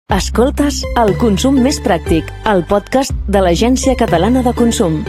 Escoltes El Consum Més Pràctic, el podcast de l'Agència Catalana de Consum.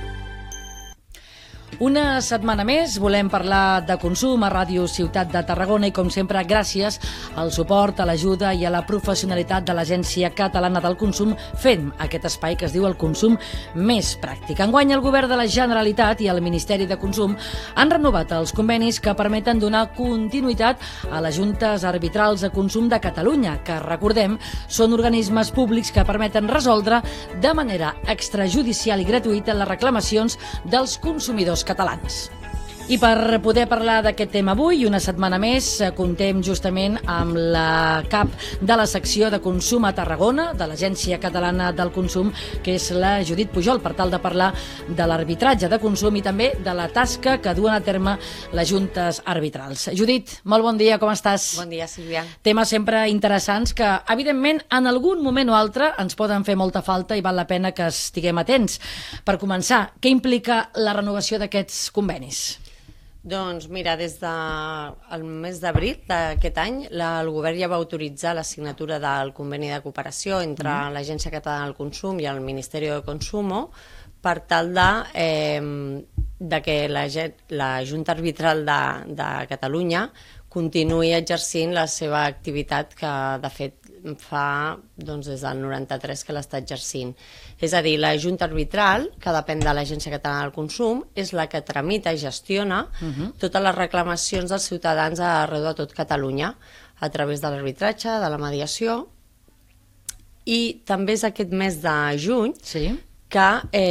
Una setmana més volem parlar de consum a Ràdio Ciutat de Tarragona i, com sempre, gràcies al suport, a l'ajuda i a la professionalitat de l'Agència Catalana del Consum fent aquest espai que es diu El Consum Més Pràctic. Enguany, el Govern de la Generalitat i el Ministeri de Consum han renovat els convenis que permeten donar continuïtat a les juntes arbitrals de consum de Catalunya, que, recordem, són organismes públics que permeten resoldre de manera extrajudicial i gratuïta les reclamacions dels consumidors catalans. I per poder parlar d'aquest tema avui, una setmana més, contem justament amb la cap de la secció de consum a Tarragona, de l'Agència Catalana del Consum, que és la Judit Pujol, per tal de parlar de l'arbitratge de consum i també de la tasca que duen a terme les juntes arbitrals. Judit, molt bon dia, com estàs? Bon dia, Sílvia. Temes sempre interessants que, evidentment, en algun moment o altre ens poden fer molta falta i val la pena que estiguem atents. Per començar, què implica la renovació d'aquests convenis? Doncs mira, des del mes d'abril d'aquest any el govern ja va autoritzar la signatura del conveni de cooperació entre l'Agència Catalana del Consum i el Ministeri de Consumo per tal de que la Junta Arbitral de Catalunya continuï exercint la seva activitat que, de fet, fa des del 93 que l'està exercint. És a dir, la Junta Arbitral, que depèn de l'Agència Catalana del Consum, és la que tramita i gestiona totes les reclamacions dels ciutadans arreu de tot Catalunya, a través de l'arbitratge, de la mediació, i també és aquest mes de juny que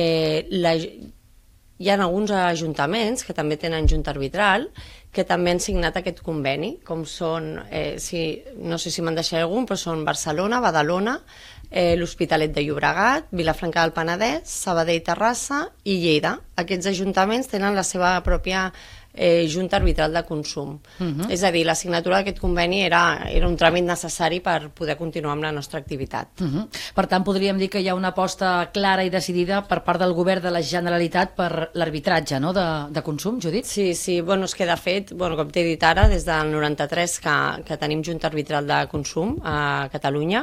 hi ha alguns ajuntaments que també tenen Junta Arbitral que també han signat aquest conveni, com són, no sé si me'n deixaré algun, però són Barcelona, Badalona, l'Hospitalet de Llobregat, Vilafranca del Penedès, Sabadell, Terrassa i Lleida. Aquests ajuntaments tenen la seva pròpia Junta Arbitral de Consum. És a dir, la signatura d'aquest conveni era un tràmit necessari per poder continuar amb la nostra activitat. Per tant, podríem dir que hi ha una aposta clara i decidida per part del Govern de la Generalitat per l'arbitratge de consum, Judit? Sí, és que de fet, com t'he dit ara, des del 93 que tenim Junta Arbitral de Consum a Catalunya,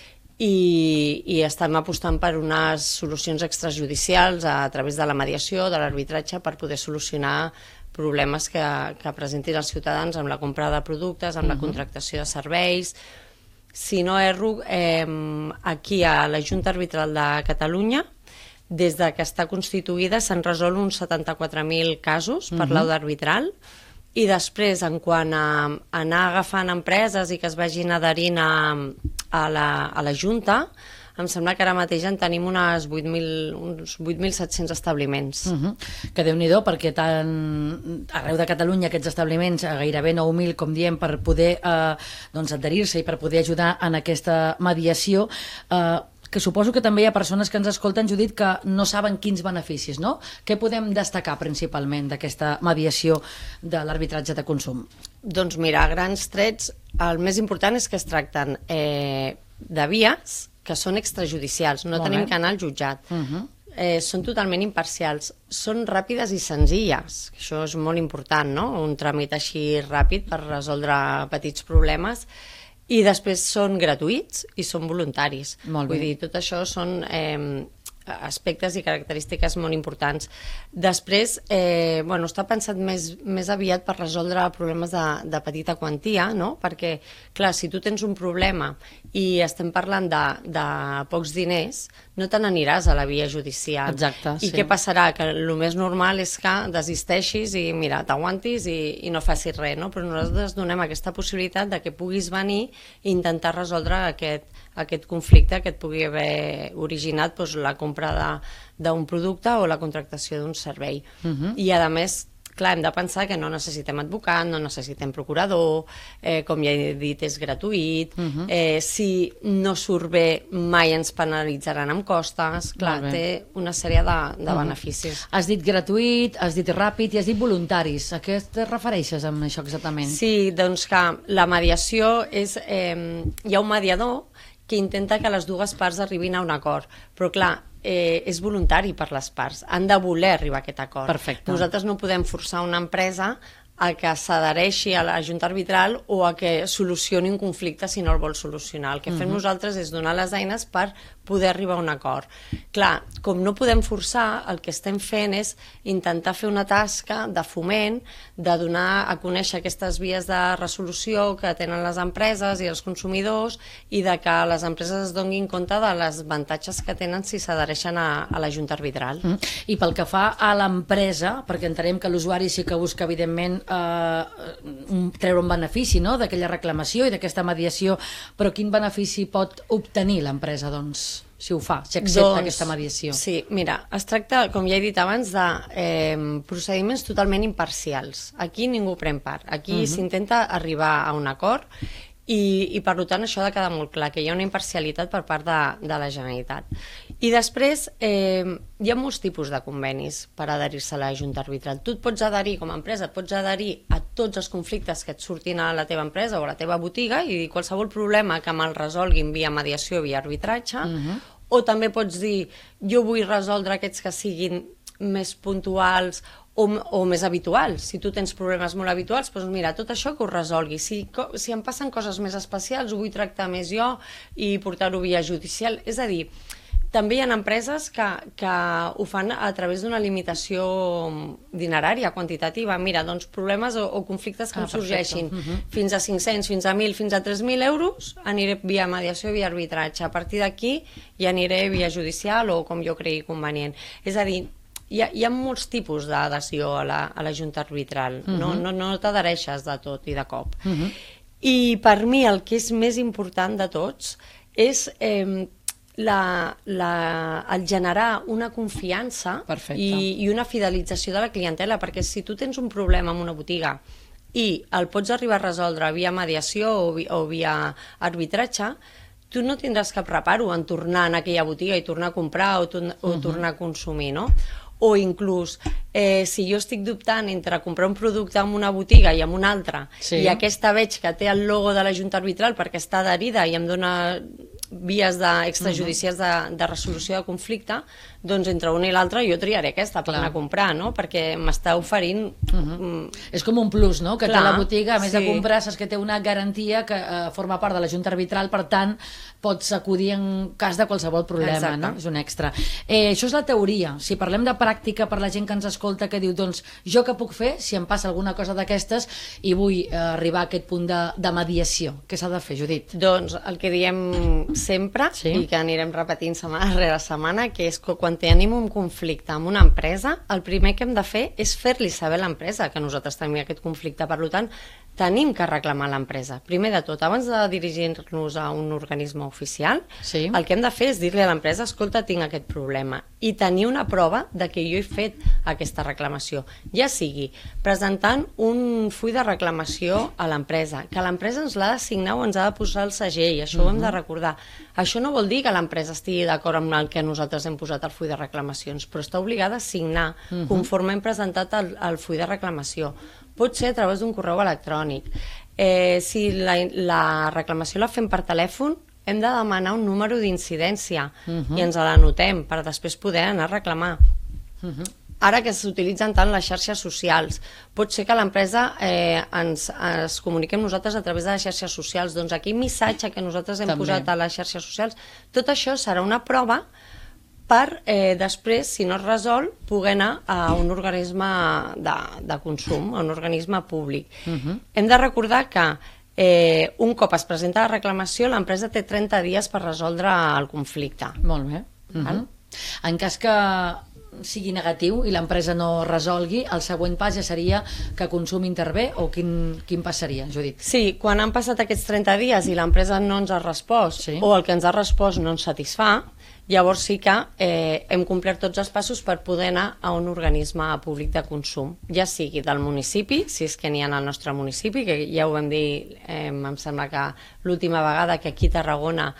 i estem apostant per unes solucions extrajudicials a través de la mediació, de l'arbitratge, per poder solucionar problemes que presentin els ciutadans amb la compra de productes, amb la contractació de serveis. Si no erro, aquí a la Junta Arbitral de Catalunya, des que està constituïda, s'han resolt uns 74.000 casos per lauda arbitral, i després, en quant a anar agafant empreses i que es vagin adherint a la Junta, em sembla que ara mateix en tenim uns 8.700 establiments. Que Déu-n'hi-do, perquè arreu de Catalunya aquests establiments, gairebé 9.000, com diem, per poder adherir-se i per poder ajudar en aquesta mediació, que suposo que també hi ha persones que ens escolten, Judit, que no saben quins beneficis, no? Què podem destacar principalment d'aquesta mediació de l'arbitratge de consum? Doncs mira, a grans trets, el més important és que es tracten de vies que són extrajudicials, no tenim que anar al jutjat. Són totalment imparcials, són ràpides i senzilles, això és molt important, no? Un tràmit així ràpid per resoldre petits problemes, i després són gratuïts i són voluntaris. Vull dir, tot això són aspectes i característiques molt importants. Després, està pensat més aviat per resoldre problemes de petita quantia, no? Perquè, clar, si tu tens un problema i estem parlant de pocs diners, no te n'aniràs a la via judicial. Exacte, sí. I què passarà? Que el més normal és que desisteixis i, mira, t'aguantis i no facis res, no? Però nosaltres donem aquesta possibilitat de que puguis venir i intentar resoldre aquest conflicte que et pugui haver originat la compra d'un producte o la contractació d'un servei. I, a més, clar, hem de pensar que no necessitem advocat, no necessitem procurador, com ja he dit, és gratuït, si no surt bé mai ens penalitzaran amb costes, clar, té una sèrie de beneficis. Has dit gratuït, has dit ràpid i has dit voluntaris. A què et refereixes amb això exactament? Sí, doncs que la mediació és... Hi ha un mediador que intenta que les dues parts arribin a un acord, però clar, és voluntari per les parts, han de voler arribar a aquest acord. Perfecte. Nosaltres no podem forçar una empresa a que s'adhereixi a la junta arbitral o a que solucioni un conflicte si no el vol solucionar. El que fem nosaltres és donar les eines per poder arribar a un acord. Clar, com no podem forçar, el que estem fent és intentar fer una tasca de foment, de donar a conèixer aquestes vies de resolució que tenen les empreses i els consumidors i de que les empreses es donin compte de les avantatges que tenen si s'adhereixen a la junta arbitral. I pel que fa a l'empresa, perquè entenem que l'usuari sí que busca, evidentment, treure un benefici, no?, d'aquella reclamació i d'aquesta mediació, però quin benefici pot obtenir l'empresa, doncs, si ho fa, si accepta aquesta mediació? Sí, mira, es tracta, com ja he dit abans, de procediments totalment imparcials. Aquí ningú pren part. Aquí s'intenta arribar a un acord i per tant això ha de quedar molt clar, que hi ha una imparcialitat per part de la Generalitat. I després hi ha molts tipus de convenis per adherir-se a la junta arbitral. Tu et pots adherir, com a empresa, et pots adherir a tots els conflictes que et surtin a la teva empresa o a la teva botiga i qualsevol problema que me'l resolguin via mediació, via arbitratge, o també pots dir, jo vull resoldre aquests que siguin més puntuals o més habituals. Si tu tens problemes molt habituals, doncs mira, tot això que ho resolgui. Si em passen coses més especials, ho vull tractar més jo i portar-ho via judicial. És a dir, també hi ha empreses que ho fan a través d'una limitació dinerària, quantitativa. Mira, doncs problemes o conflictes que em sorgeixin fins a 500, fins a 1.000, fins a 3.000 euros, aniré via mediació, via arbitratge. A partir d'aquí ja aniré via judicial o com jo cregui convenient. És a dir, hi ha molts tipus d'adhesió a la junta arbitral. No t'adhereixes de tot i de cop. I per mi el que és més important de tots és el generar una confiança i una fidelització de la clientela, perquè si tu tens un problema en una botiga i el pots arribar a resoldre via mediació o via arbitratge, tu no tindràs cap reparo en tornar a aquella botiga i tornar a comprar o tornar a consumir, no? O inclús, si jo estic dubtant entre comprar un producte en una botiga i en una altra, i aquesta veig que té el logo de la junta arbitral perquè està adherida i em dona vies extrajudicials de resolució de conflicte, doncs entre una i l'altra jo triaré aquesta per anar a comprar, no? Perquè m'està oferint... És com un plus, no?, que té la botiga, a més de comprar, saps que té una garantia que forma part de la junta arbitral, per tant, pots acudir en cas de qualsevol problema, no? És un extra. Això és la teoria. Si parlem de pràctica per la gent que ens escolta, que diu, doncs, jo què puc fer si em passa alguna cosa d'aquestes i vull arribar a aquest punt de mediació? Què s'ha de fer, Judit? Doncs el que diem sempre i que anirem repetint setmana rere setmana, que és que quan tenim un conflicte amb una empresa, el primer que hem de fer és fer-li saber a l'empresa que nosaltres tenim aquest conflicte. Per tant, tenim que reclamar a l'empresa. Primer de tot, abans de dirigir-nos a un organisme oficial, el que hem de fer és dir-li a l'empresa, escolta, tinc aquest problema, i tenir una prova de que jo he fet aquesta reclamació. Ja sigui presentant un full de reclamació a l'empresa, que l'empresa ens l'ha de signar o ens ha de posar el segell, això ho hem de recordar. Això no vol dir que l'empresa estigui d'acord amb el que nosaltres hem posat al full de reclamacions, però està obligada a signar conforme hem presentat el full de reclamació. Pot ser a través d'un correu electrònic. Si la reclamació la fem per telèfon, hem de demanar un número d'incidència i ens l'anotem per després poder anar a reclamar. Ara que s'utilitzen tant les xarxes socials, pot ser que l'empresa es comuniqui amb nosaltres a través de les xarxes socials. Doncs aquell missatge que nosaltres hem posat a les xarxes socials, tot això serà una prova per després, si no es resol, poder anar a un organisme de consum, a un organisme públic. Hem de recordar que un cop es presenta la reclamació, l'empresa té 30 dies per resoldre el conflicte. Molt bé. En cas que sigui negatiu i l'empresa no resolgui, el següent pas ja seria que Consum intervé, o quin passaria, Judit? Sí, quan han passat aquests 30 dies i l'empresa no ens ha respost, o el que ens ha respost no ens satisfà, llavors sí que hem complert tots els passos per poder anar a un organisme públic de consum, ja sigui del municipi, si és que n'hi ha al nostre municipi, que ja ho vam dir, em sembla que l'última vegada, que aquí a Tarragona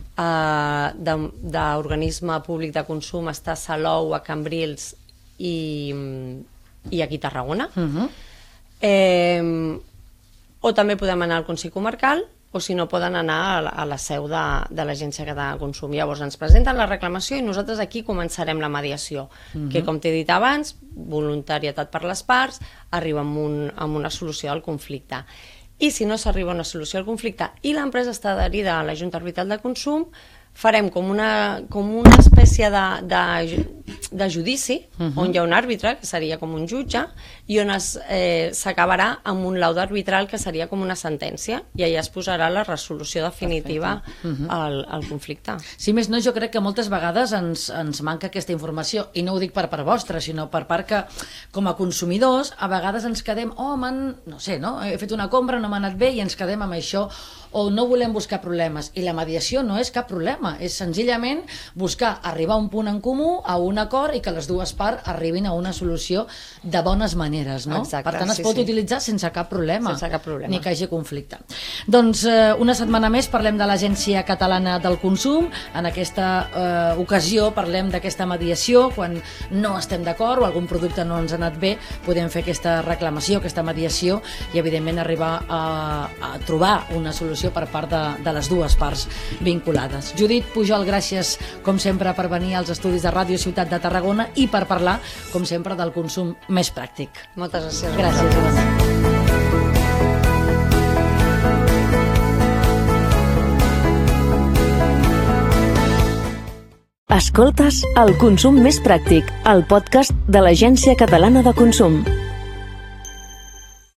d'organisme públic de consum està a Salou, a Cambrils i aquí a Tarragona. O també podem anar al Consell Comarcal o si no poden anar a la seu de l'Agència Catalana de Consum. Llavors ens presenten la reclamació i nosaltres aquí començarem la mediació, que com t'he dit abans, voluntarietat per les parts, arriba amb una solució al conflicte. I si no s'arriba a una solució al conflicte i l'empresa està adherida a la Junta Arbitral de Consum, farem com una espècie de judici, on hi ha un àrbitre, que seria com un jutge, i on s'acabarà amb un laude arbitral, que seria com una sentència, i allà es posarà la resolució definitiva al conflicte. Si més no, jo crec que moltes vegades ens manca aquesta informació, i no ho dic per part vostra, sinó per part que, com a consumidors, a vegades ens quedem, no sé, he fet una compra, no m'ha anat bé, i ens quedem amb això, o no volem buscar problemes, i la mediació no és cap problema, és senzillament arribar a un punt en comú, a un acord, i que les dues parts arribin a una solució de bones maneres, no? Exacte, per tant, es pot utilitzar sense cap problema, ni que hi hagi conflicte. Doncs una setmana més parlem de l'Agència Catalana del Consum. En aquesta ocasió parlem d'aquesta mediació, quan no estem d'acord o algun producte no ens ha anat bé, podem fer aquesta reclamació, aquesta mediació, i evidentment arribar a trobar una solució per part de les dues parts vinculades. Judit Pujol, gràcies com sempre per venir als estudis de Ràdio Ciutat de Tarragona i per parlar, com sempre, del consum més pràctic. Moltes gràcies. Gràcies. Escoltes El consum més pràctic, el podcast de l'Agència Catalana de Consum.